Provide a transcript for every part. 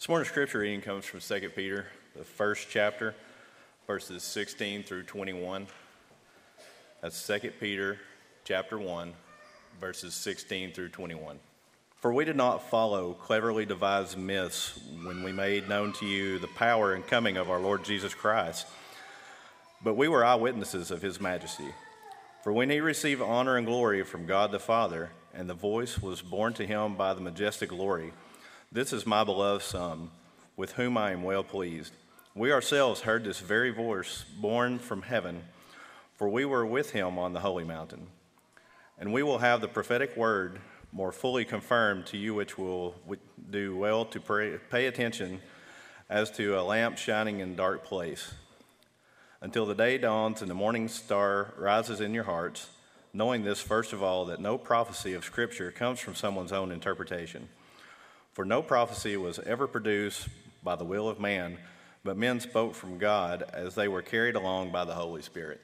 This morning's scripture reading comes from 2 Peter, the first chapter, verses 16 through 21. That's 2 Peter, chapter 1, verses 16 through 21. For we did not follow cleverly devised myths when we made known to you the power and coming of our Lord Jesus Christ, but we were eyewitnesses of his majesty. For when he received honor and glory from God the Father, and the voice was borne to him by the majestic glory, "This is my beloved Son, with whom I am well pleased." We ourselves heard this very voice borne from heaven, for we were with him on the holy mountain. And we will have the prophetic word more fully confirmed to you, which will do well to pay attention as to a lamp shining in a dark place, until the day dawns and the morning star rises in your hearts, knowing this, first of all, that no prophecy of Scripture comes from someone's own interpretation. For no prophecy was ever produced by the will of man, but men spoke from God as they were carried along by the Holy Spirit.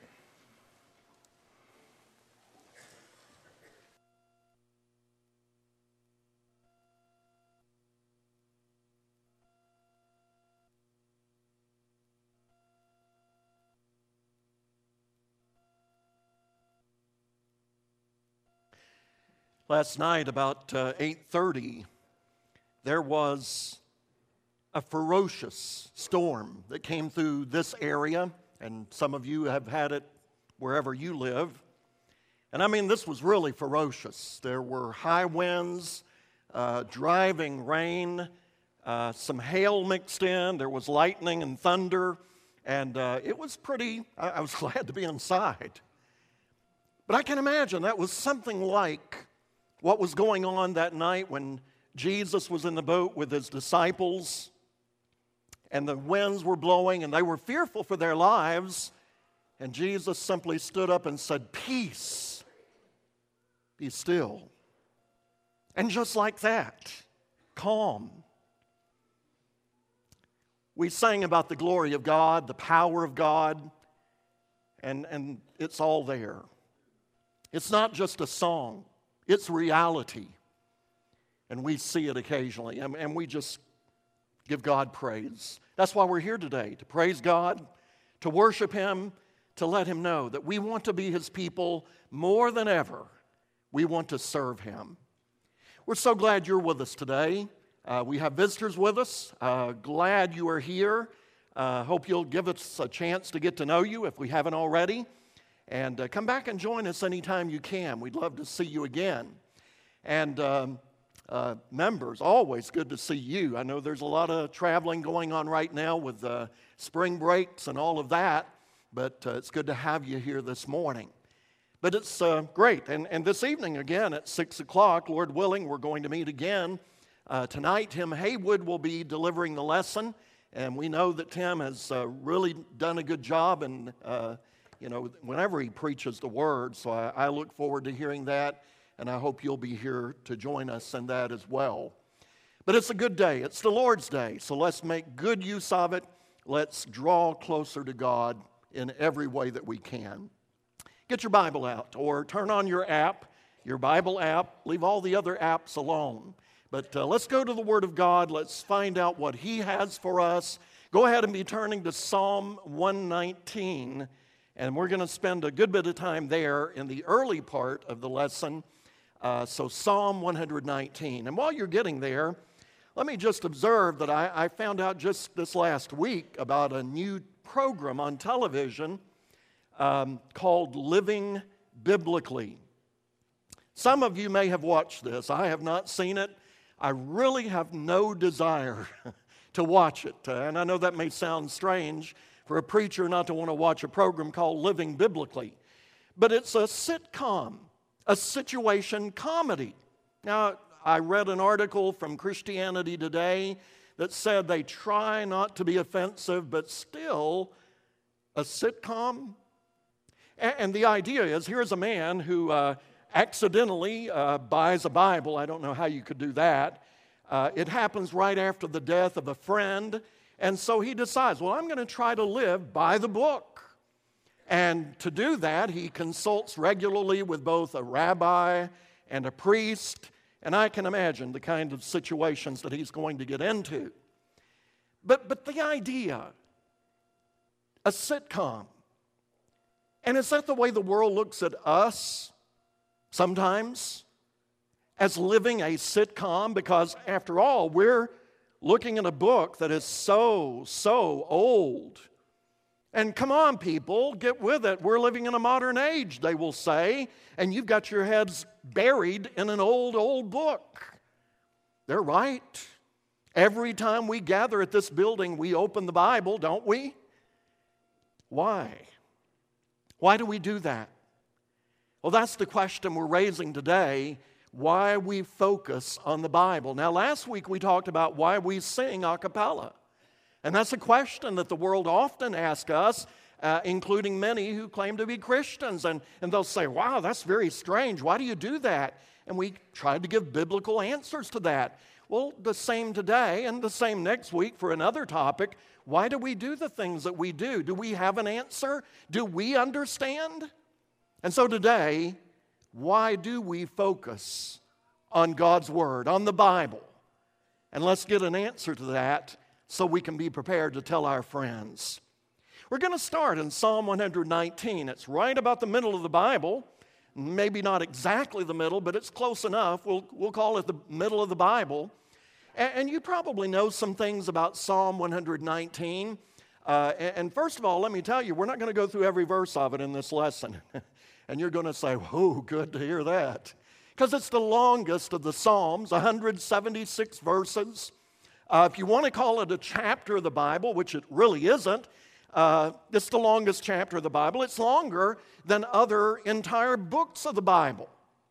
Last night, about 8:30, there was a ferocious storm that came through this area, and some of you have had it wherever you live. And I mean, this was really ferocious. There were high winds, driving rain, some hail mixed in. There was lightning and thunder, and it was pretty, I was glad to be inside. But I can imagine that was something like what was going on that night when Jesus was in the boat with his disciples, and the winds were blowing, and they were fearful for their lives, and Jesus simply stood up and said, "Peace, be still." And just like that, calm. We sang about the glory of God, the power of God, and it's all there. It's not just a song. It's reality, and we see it occasionally, and we just give God praise. That's why we're here today, to praise God, to worship Him, to let Him know that we want to be His people more than ever. We want to serve Him. We're so glad you're with us today. We have visitors with us. Glad you are here. Hope you'll give us a chance to get to know you if we haven't already. And come back and join us anytime you can. We'd love to see you again. And members, always good to see you. I know there's a lot of traveling going on right now with spring breaks and all of that, but it's good to have you here this morning. But it's great. And this evening again at 6 o'clock, Lord willing, we're going to meet again. Tonight, Tim Haywood will be delivering the lesson, and we know that Tim has really done a good job and whenever he preaches the word, so I look forward to hearing that, and I hope you'll be here to join us in that as well. But it's a good day. It's the Lord's Day, so let's make good use of it. Let's draw closer to God in every way that we can. Get your Bible out, or turn on your app, your Bible app. Leave all the other apps alone. But let's go to the Word of God. Let's find out what He has for us. Go ahead and be turning to Psalm 119. And we're going to spend a good bit of time there in the early part of the lesson. So Psalm 119. And while you're getting there, let me just observe that I found out just this last week about a new program on television called Living Biblically. Some of you may have watched this. I have not seen it. I really have no desire to watch it. And I know that may sound strange for a preacher not to want to watch a program called Living Biblically. But it's a sitcom, a situation comedy. Now, I read an article from Christianity Today that said they try not to be offensive, but still a sitcom. And the idea is, here's a man who accidentally buys a Bible. I don't know how you could do that. It happens right after the death of a friend. And so he decides, well, I'm going to try to live by the book. And to do that, he consults regularly with both a rabbi and a priest. And I can imagine the kind of situations that he's going to get into. But the idea, a sitcom, and is that the way the world looks at us sometimes? As living a sitcom? Because after all, we're looking at a book that is so old. And come on, people, get with it. We're living in a modern age, they will say, and you've got your heads buried in an old book. They're right. Every time we gather at this building, we open the Bible, don't we? Why? Why do we do that? Well, that's the question we're raising today, why we focus on the Bible. Now, last week we talked about why we sing a cappella. And that's a question that the world often asks us, including many who claim to be Christians. And they'll say, wow, that's very strange. Why do you do that? And we tried to give biblical answers to that. Well, the same today and the same next week for another topic. Why do we do the things that we do? Do we have an answer? Do we understand? And so today, why do we focus on God's Word, on the Bible? And let's get an answer to that so we can be prepared to tell our friends. We're going to start in Psalm 119. It's right about the middle of the Bible. Maybe not exactly the middle, but it's close enough. We'll call it the middle of the Bible. And you probably know some things about Psalm 119. And first of all, let me tell you, we're not going to go through every verse of it in this lesson. And you're going to say, whoa, good to hear that. Because it's the longest of the Psalms, 176 verses. If you want to call it a chapter of the Bible, which it really isn't, it's the longest chapter of the Bible. It's longer than other entire books of the Bible.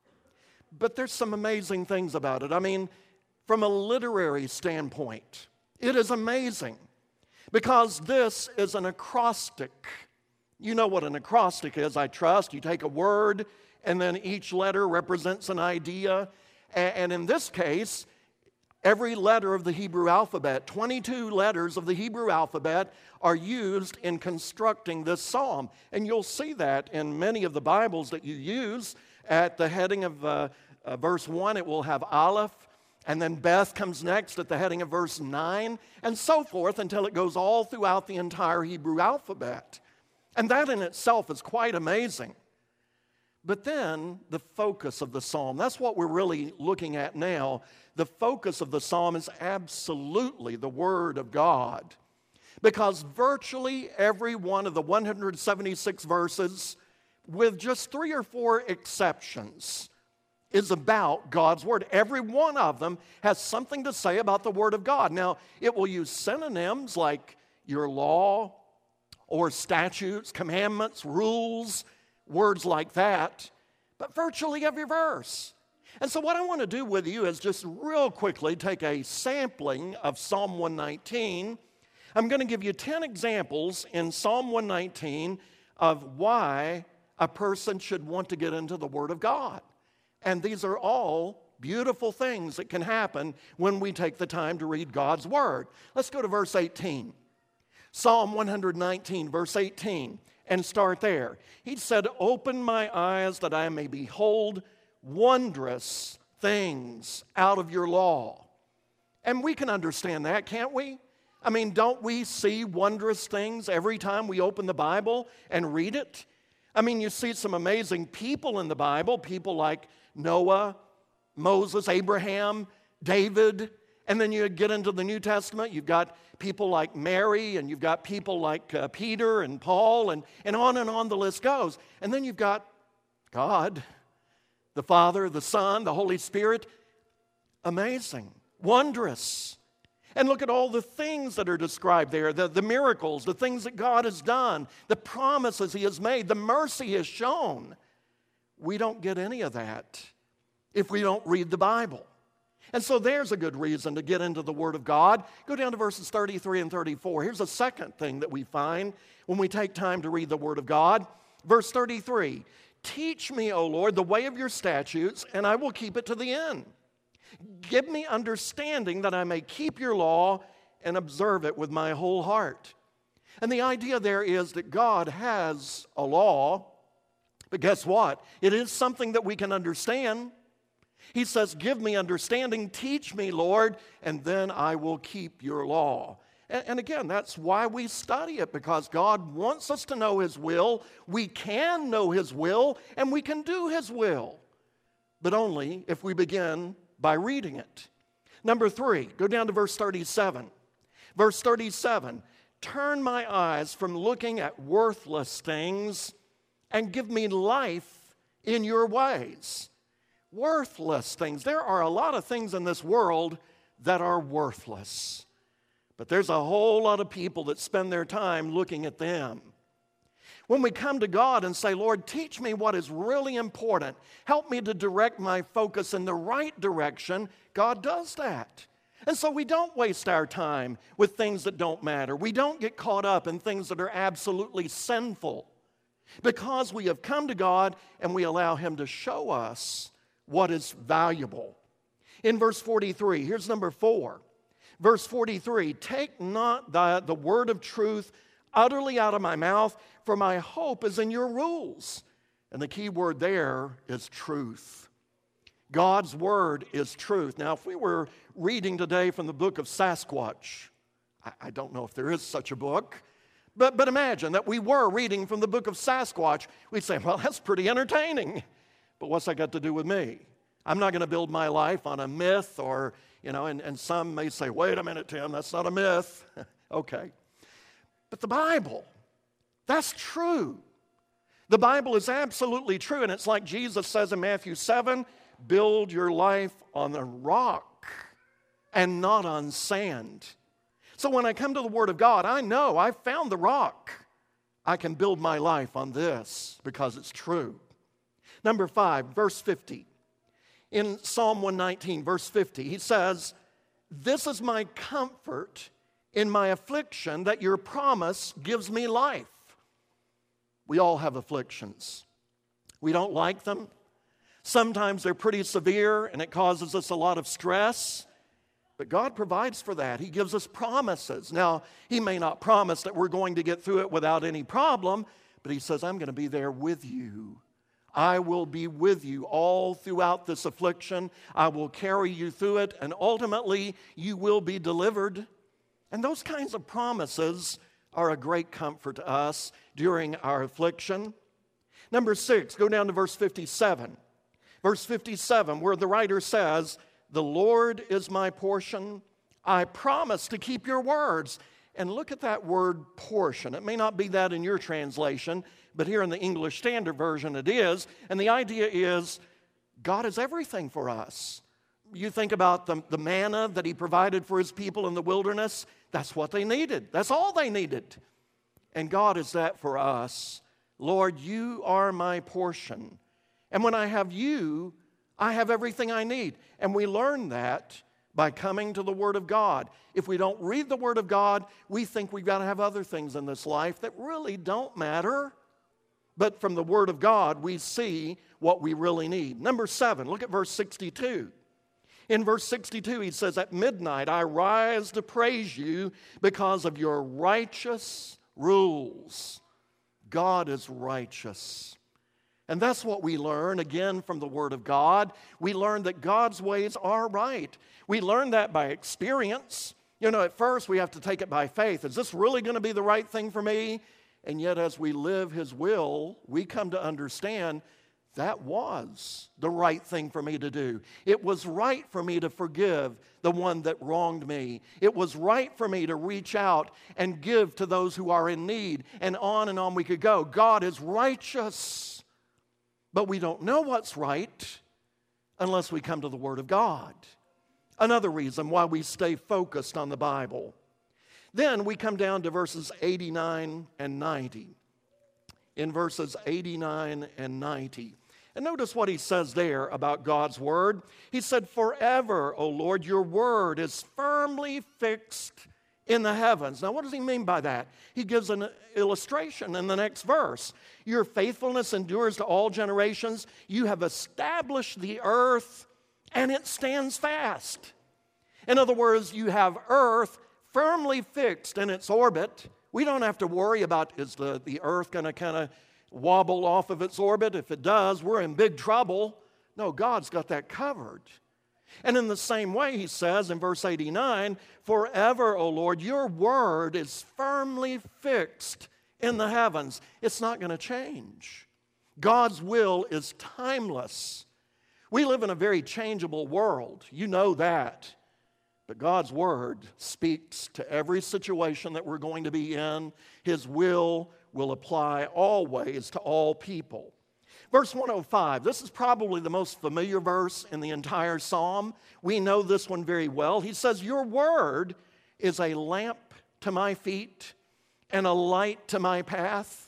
But there's some amazing things about it. I mean, from a literary standpoint, it is amazing because this is an acrostic. You know what an acrostic is, I trust. You take a word, and then each letter represents an idea. And in this case, every letter of the Hebrew alphabet, 22 letters of the Hebrew alphabet, are used in constructing this psalm. And you'll see that in many of the Bibles that you use. At the heading of verse 1, it will have Aleph, and then Beth comes next at the heading of verse 9, and so forth until it goes all throughout the entire Hebrew alphabet. And that in itself is quite amazing. But then the focus of the psalm, that's what we're really looking at now. The focus of the psalm is absolutely the Word of God. Because virtually every one of the 176 verses, with just 3 or 4 exceptions, is about God's Word. Every one of them has something to say about the Word of God. Now, it will use synonyms like your law or statutes, commandments, rules, words like that, but virtually every verse. And so what I want to do with you is just real quickly take a sampling of Psalm 119. I'm going to give you 10 examples in Psalm 119 of why a person should want to get into the Word of God. And these are all beautiful things that can happen when we take the time to read God's Word. Let's go to verse 18. Psalm 119, verse 18, and start there. He said, "Open my eyes that I may behold wondrous things out of your law." And we can understand that, can't we? I mean, don't we see wondrous things every time we open the Bible and read it? I mean, you see some amazing people in the Bible, people like Noah, Moses, Abraham, David, and then you get into the New Testament, you've got people like Mary, and you've got people like Peter and Paul, and on the list goes. And then you've got God, the Father, the Son, the Holy Spirit. Amazing, wondrous. And look at all the things that are described there, the miracles, the things that God has done, the promises He has made, the mercy He has shown. We don't get any of that if we don't read the Bible. And so there's a good reason to get into the Word of God. Go down to verses 33 and 34. Here's a second thing that we find when we take time to read the Word of God. Verse 33, "Teach me, O Lord, the way of your statutes, and I will keep it to the end. Give me understanding that I may keep your law and observe it with my whole heart." And the idea there is that God has a law, but guess what? It is something that we can understand. He says, "Give me understanding, teach me, Lord, and then I will keep your law." And again, that's why we study it, because God wants us to know His will. We can know His will, and we can do His will, but only if we begin by reading it. Number 3, go down to verse 37. Verse 37, turn my eyes from looking at worthless things and give me life in your ways. Worthless things. There are a lot of things in this world that are worthless. But there's a whole lot of people that spend their time looking at them. When we come to God and say, Lord, teach me what is really important, help me to direct my focus in the right direction, God does that. And so we don't waste our time with things that don't matter. We don't get caught up in things that are absolutely sinful, because we have come to God and we allow Him to show us what is valuable. In verse 43, here's number 4. Verse 43, take not the word of truth utterly out of my mouth, for my hope is in your rules. And the key word there is truth. God's word is truth. Now, if we were reading today from the book of Sasquatch, I don't know if there is such a book, but imagine that we were reading from the book of Sasquatch. We'd say, well, that's pretty entertaining. But what's that got to do with me? I'm not going to build my life on a myth or, and some may say, wait a minute, Tim, that's not a myth. Okay. But the Bible, that's true. The Bible is absolutely true, and it's like Jesus says in Matthew 7, build your life on a rock and not on sand. So when I come to the Word of God, I know I've found the rock. I can build my life on this because it's true. Number 5, verse 50. In Psalm 119, verse 50, he says, this is my comfort in my affliction, that your promise gives me life. We all have afflictions. We don't like them. Sometimes they're pretty severe and it causes us a lot of stress. But God provides for that. He gives us promises. Now, He may not promise that we're going to get through it without any problem, but He says, I'm going to be there with you. I will be with you all throughout this affliction. I will carry you through it, and ultimately you will be delivered. And those kinds of promises are a great comfort to us during our affliction. Number 6, go down to verse 57. Verse 57, where the writer says, the Lord is my portion. I promise to keep your words. And look at that word portion. It may not be that in your translation, but here in the English Standard Version it is. And the idea is God is everything for us. You think about the manna that He provided for His people in the wilderness. That's what they needed. That's all they needed. And God is that for us. Lord, you are my portion. And when I have you, I have everything I need. And we learn that by coming to the Word of God. If we don't read the Word of God, we think we've got to have other things in this life that really don't matter. But from the Word of God, we see what we really need. Number 7, look at verse 62. In verse 62, he says, at midnight I rise to praise you because of your righteous rules. God is righteous. And that's what we learn, again, from the Word of God. We learn that God's ways are right. We learn that by experience. At first we have to take it by faith. Is this really going to be the right thing for me? And yet as we live His will, we come to understand that was the right thing for me to do. It was right for me to forgive the one that wronged me. It was right for me to reach out and give to those who are in need. And on we could go. God is righteous. But we don't know what's right unless we come to the Word of God. Another reason why we stay focused on the Bible. Then we come down to verses 89 and 90. In verses 89 and 90. And notice what he says there about God's Word. He said, forever, O Lord, your Word is firmly fixed in the heavens. Now, what does he mean by that? He gives an illustration in the next verse. Your faithfulness endures to all generations. You have established the earth, and it stands fast. In other words, you have earth firmly fixed in its orbit. We don't have to worry about, is the earth going to kind of wobble off of its orbit? If it does, we're in big trouble. No, God's got that covered. And in the same way, he says in verse 89, forever, O Lord, your word is firmly fixed in the heavens. It's not going to change. God's will is timeless. We live in a very changeable world. You know that. But God's word speaks to every situation that we're going to be in. His will apply always to all people. Verse 105, this is probably the most familiar verse in the entire psalm. We know this one very well. He says, your word is a lamp to my feet and a light to my path.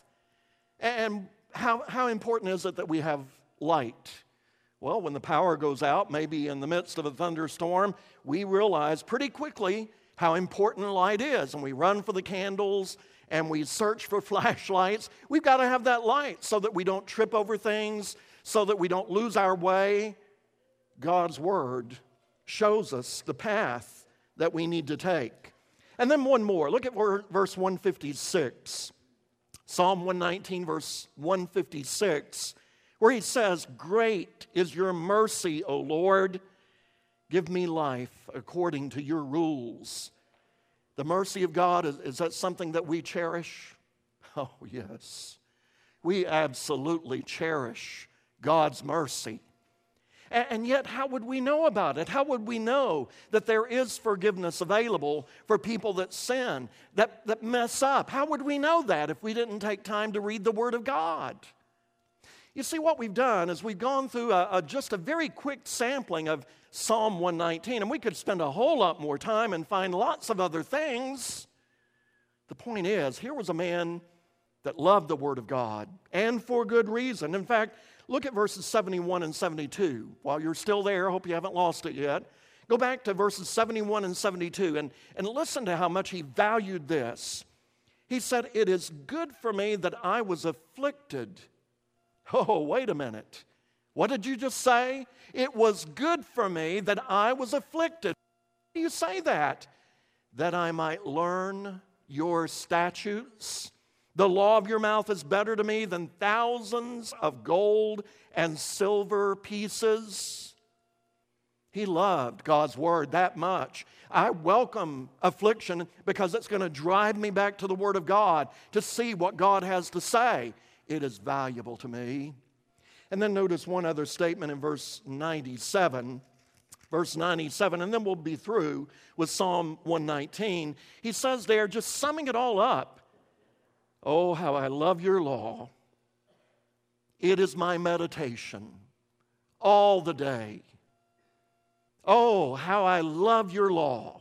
And how important is it that we have light? Well, when the power goes out, maybe in the midst of a thunderstorm, we realize pretty quickly how important light is. And we run for the candles and we search for flashlights. We've got to have that light so that we don't trip over things, so that we don't lose our way. God's word shows us the path that we need to take. And then one more. Look at verse 156. Psalm 119, verse 156, where he says, great is your mercy, O Lord. Give me life according to your rules. The mercy of God, is that something that we cherish? Oh, yes. We absolutely cherish God's mercy. And yet, how would we know about it? How would we know that there is forgiveness available for people that sin, that mess up? How would we know that if we didn't take time to read the Word of God? You see, what we've done is we've gone through just a very quick sampling of Psalm 119, and we could spend a whole lot more time and find lots of other things. The point is, here was a man that loved the Word of God, and for good reason. In fact, look at verses 71 and 72. While you're still there, I hope you haven't lost it yet. Go back to verses 71 and 72 and listen to how much he valued this. He said, it is good for me that I was afflicted. Oh, wait a minute. What did you just say? It was good for me that I was afflicted. Why do you say that? That I might learn your statutes. The law of your mouth is better to me than thousands of gold and silver pieces. He loved God's word that much. I welcome affliction because it's going to drive me back to the Word of God to see what God has to say. It is valuable to me. And then notice one other statement in verse 97. Verse 97, and then we'll be through with Psalm 119. He says there, just summing it all up, oh, how I love your law. It is my meditation all the day. Oh, how I love your law.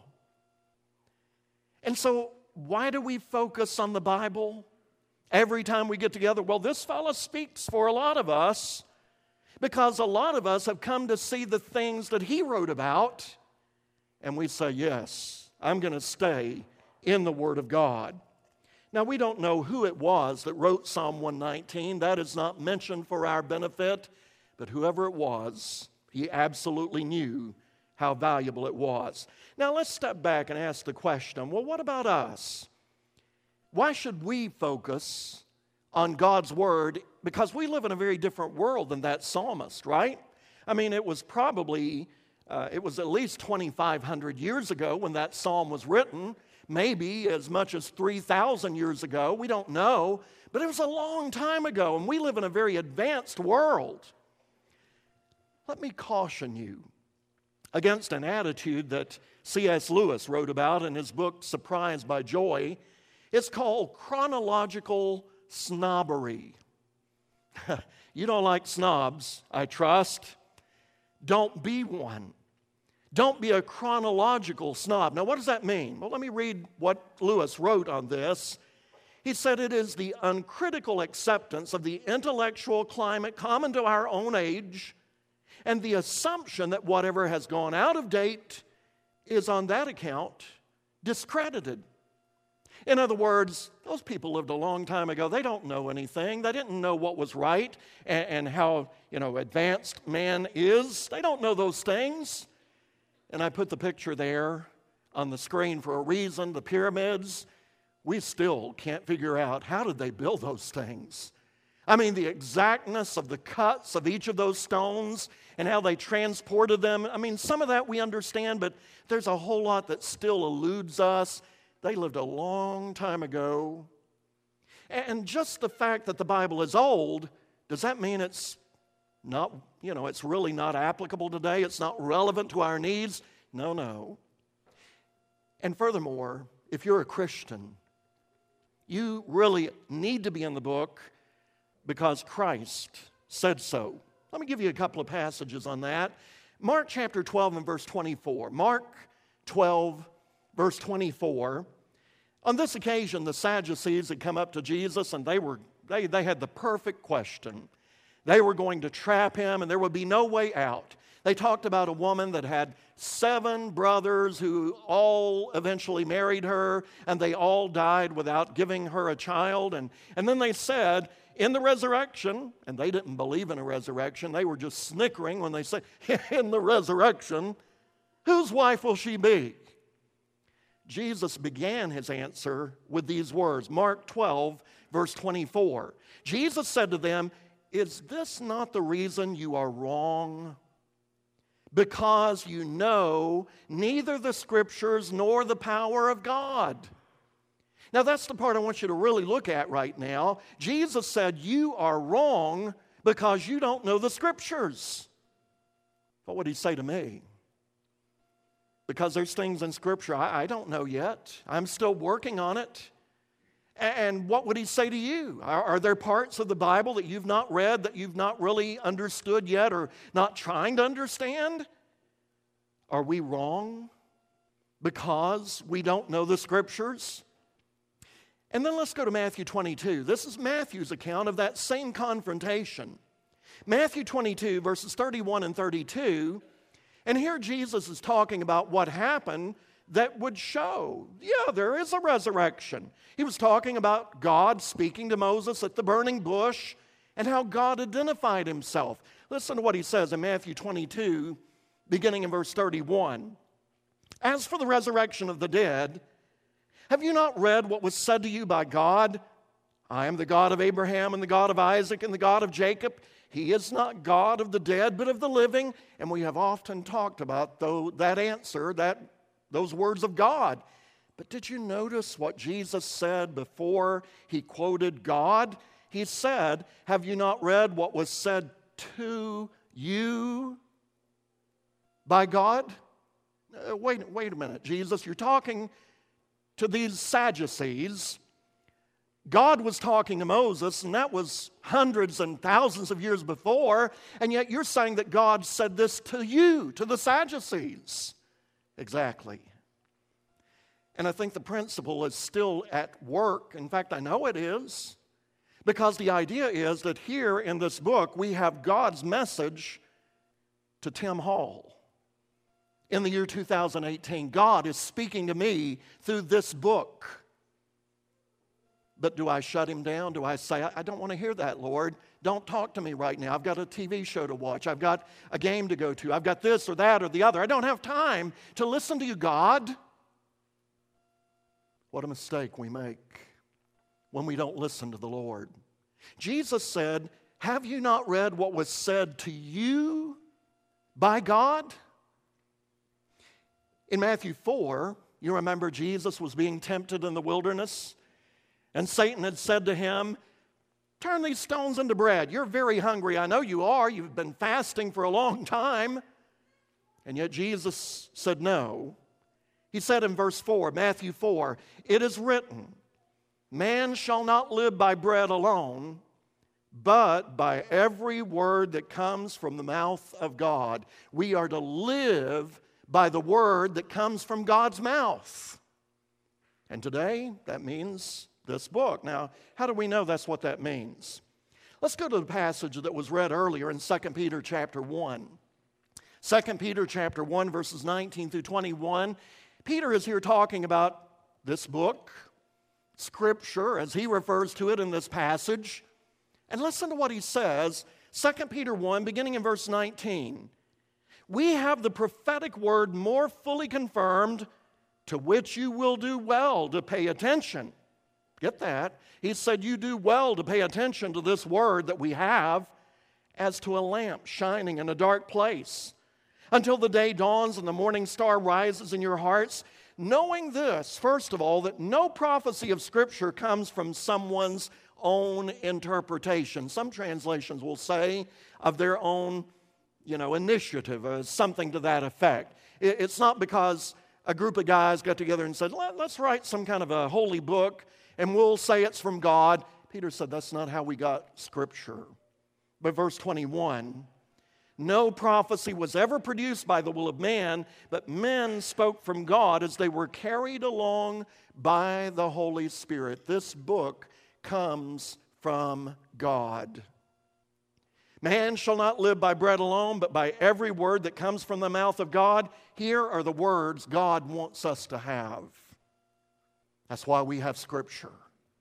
And so, why do we focus on the Bible every time we get together? Well, this fellow speaks for a lot of us because a lot of us have come to see the things that he wrote about, and we say, yes, I'm going to stay in the Word of God. Now, we don't know who it was that wrote Psalm 119. That is not mentioned for our benefit, but whoever it was, he absolutely knew how valuable it was. Now, let's step back and ask the question, well, what about us? Why should we focus on God's Word? Because we live in a very different world than that psalmist, right? I mean, it was probably, it was at least 2,500 years ago when that psalm was written, maybe as much as 3,000 years ago. We don't know, but it was a long time ago, and we live in a very advanced world. Let me caution you against an attitude that C.S. Lewis wrote about in his book, Surprised by Joy. It's called chronological snobbery. You don't like snobs, I trust. Don't be one. Don't be a chronological snob. Now, what does that mean? Well, let me read what Lewis wrote on this. He said, it is the uncritical acceptance of the intellectual climate common to our own age and the assumption that whatever has gone out of date is on that account discredited. In other words, those people lived a long time ago. They don't know anything. They didn't know what was right and how, advanced man is. They don't know those things. And I put the picture there on the screen for a reason. The pyramids, we still can't figure out how did they build those things. I mean, the exactness of the cuts of each of those stones and how they transported them. I mean, some of that we understand, but there's a whole lot that still eludes us. They lived a long time ago. And just the fact that the Bible is old, does that mean it's not, it's really not applicable today? It's not relevant to our needs? No. And furthermore, if you're a Christian, you really need to be in the book because Christ said so. Let me give you a couple of passages on that. Mark chapter 12 and verse 24. Mark 12, verse 24. On this occasion, the Sadducees had come up to Jesus, and they had the perfect question. They were going to trap him, and there would be no way out. They talked about a woman that had 7 brothers who all eventually married her, and they all died without giving her a child. And then they said, in the resurrection, and they didn't believe in a resurrection. They were just snickering when they said, in the resurrection, whose wife will she be? Jesus began his answer with these words, Mark 12, verse 24. Jesus said to them, is this not the reason you are wrong? Because you know neither the Scriptures nor the power of God. Now that's the part I want you to really look at right now. Jesus said you are wrong because you don't know the Scriptures. What would he say to me? Because there's things in Scripture I don't know yet. I'm still working on it. And what would he say to you? Are there parts of the Bible that you've not read, that you've not really understood yet, or not trying to understand? Are we wrong because we don't know the Scriptures? And then let's go to Matthew 22. This is Matthew's account of that same confrontation. Matthew 22, verses 31 and 32. And here Jesus is talking about what happened that would show, there is a resurrection. He was talking about God speaking to Moses at the burning bush and how God identified himself. Listen to what he says in Matthew 22, beginning in verse 31. As for the resurrection of the dead, have you not read what was said to you by God? I am the God of Abraham and the God of Isaac and the God of Jacob. He is not God of the dead, but of the living. And we have often talked about that answer, those words of God. But did you notice what Jesus said before he quoted God? He said, have you not read what was said to you by God? Wait a minute, Jesus, you're talking to these Sadducees. God was talking to Moses, and that was hundreds and thousands of years before, and yet you're saying that God said this to you, to the Sadducees. Exactly. And I think the principle is still at work. In fact, I know it is, because the idea is that here in this book, we have God's message to Tim Hall. In the year 2018, God is speaking to me through this book. But do I shut him down? Do I say, I don't want to hear that, Lord. Don't talk to me right now. I've got a TV show to watch. I've got a game to go to. I've got this or that or the other. I don't have time to listen to you, God. What a mistake we make when we don't listen to the Lord. Jesus said, have you not read what was said to you by God? In Matthew 4, you remember Jesus was being tempted in the wilderness, and Satan had said to him, turn these stones into bread. You're very hungry. I know you are. You've been fasting for a long time. And yet Jesus said no. He said in verse 4, Matthew 4, it is written, man shall not live by bread alone, but by every word that comes from the mouth of God. We are to live by the word that comes from God's mouth. And today, that means this book. Now, how do we know that's what that means? Let's go to the passage that was read earlier in 2 Peter chapter 1. 2 Peter chapter 1, verses 19 through 21. Peter is here talking about this book, Scripture, as he refers to it in this passage. And listen to what he says, 2 Peter 1, beginning in verse 19. We have the prophetic word more fully confirmed, to which you will do well to pay attention, Get that? He said, you do well to pay attention to this word that we have as to a lamp shining in a dark place, until the day dawns and the morning star rises in your hearts, knowing this, first of all, that no prophecy of Scripture comes from someone's own interpretation. Some translations will say of their own, initiative, or something to that effect. It's not because a group of guys got together and said, let's write some kind of a holy book and we'll say it's from God. Peter said that's not how we got Scripture. But verse 21, no prophecy was ever produced by the will of man, but men spoke from God as they were carried along by the Holy Spirit. This book comes from God. Man shall not live by bread alone, but by every word that comes from the mouth of God. Here are the words God wants us to have. That's why we have Scripture.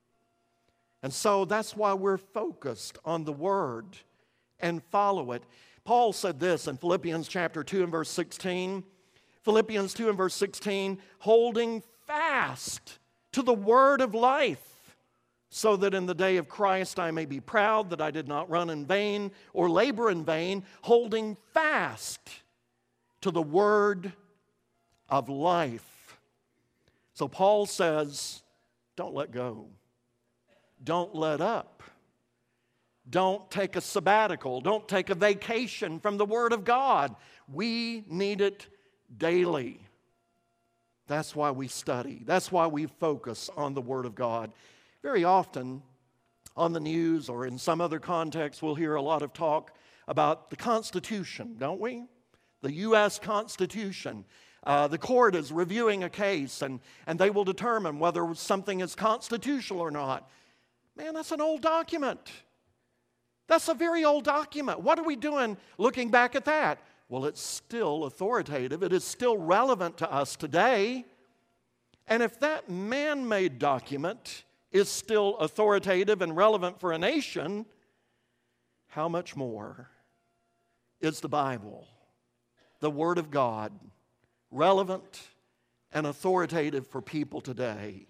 And so that's why we're focused on the Word and follow it. Paul said this in Philippians chapter 2 and verse 16. Philippians 2 and verse 16, holding fast to the word of life, so that in the day of Christ I may be proud that I did not run in vain or labor in vain, holding fast to the word of life. So Paul says, don't let go. Don't let up. Don't take a sabbatical. Don't take a vacation from the Word of God. We need it daily. That's why we study. That's why we focus on the Word of God. Very often on the news or in some other context, we'll hear a lot of talk about the Constitution, don't we? The U.S. Constitution. The court is reviewing a case and they will determine whether something is constitutional or not. Man, that's an old document. That's a very old document. What are we doing looking back at that? Well, it's still authoritative. It is still relevant to us today. And if that man-made document is still authoritative and relevant for a nation, how much more is the Bible, the Word of God, relevant and authoritative for people today?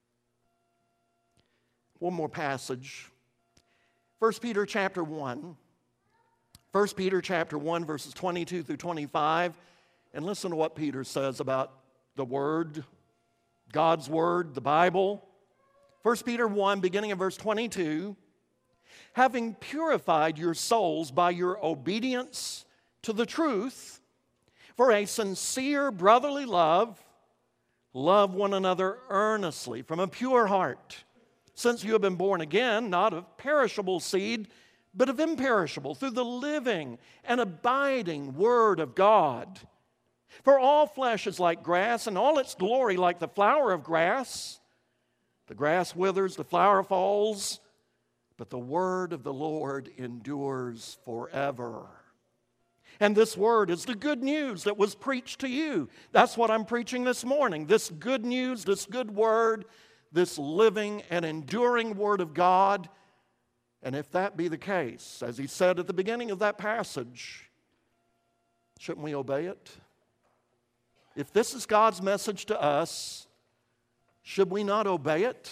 One more passage. 1 Peter chapter 1. 1 Peter chapter 1, verses 22 through 25. And listen to what Peter says about the Word, God's Word, the Bible. 1 Peter 1, beginning in verse 22. Having purified your souls by your obedience to the truth, for a sincere brotherly love, love one another earnestly from a pure heart, since you have been born again, not of perishable seed, but of imperishable, through the living and abiding Word of God. For all flesh is like grass, and all its glory like the flower of grass. The grass withers, the flower falls, but the word of the Lord endures forever. And this word is the good news that was preached to you. That's what I'm preaching this morning. This good news, this good word, this living and enduring Word of God. And if that be the case, as he said at the beginning of that passage, shouldn't we obey it? If this is God's message to us, should we not obey it?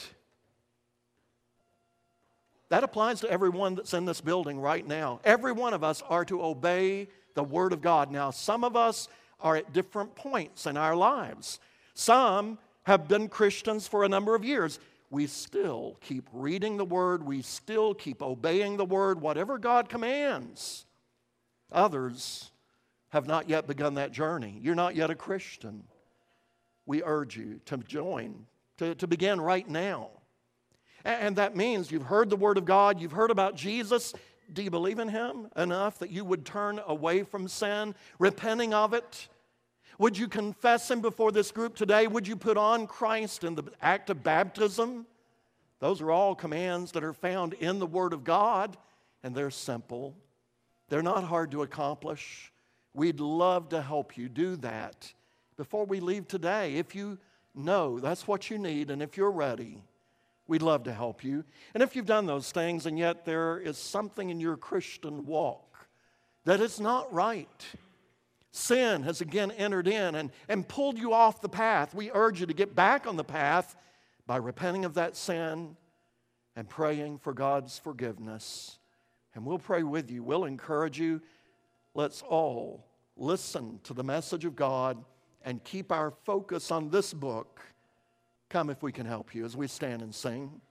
That applies to everyone that's in this building right now. Every one of us are to obey the Word of God. Now, some of us are at different points in our lives. Some have been Christians for a number of years. We still keep reading the Word. We still keep obeying the Word, whatever God commands. Others have not yet begun that journey. You're not yet a Christian. We urge you to join, to begin right now. And that means you've heard the Word of God, you've heard about Jesus. Do you believe in Him enough that you would turn away from sin, repenting of it? Would you confess Him before this group today? Would you put on Christ in the act of baptism? Those are all commands that are found in the Word of God, and they're simple. They're not hard to accomplish. We'd love to help you do that before we leave today. If you know that's what you need, and if you're ready, we'd love to help you. And if you've done those things, and yet there is something in your Christian walk that is not right, sin has again entered in and pulled you off the path. We urge you to get back on the path by repenting of that sin and praying for God's forgiveness. And we'll pray with you. We'll encourage you. Let's all listen to the message of God and keep our focus on this book. Come if we can help you as we stand and sing.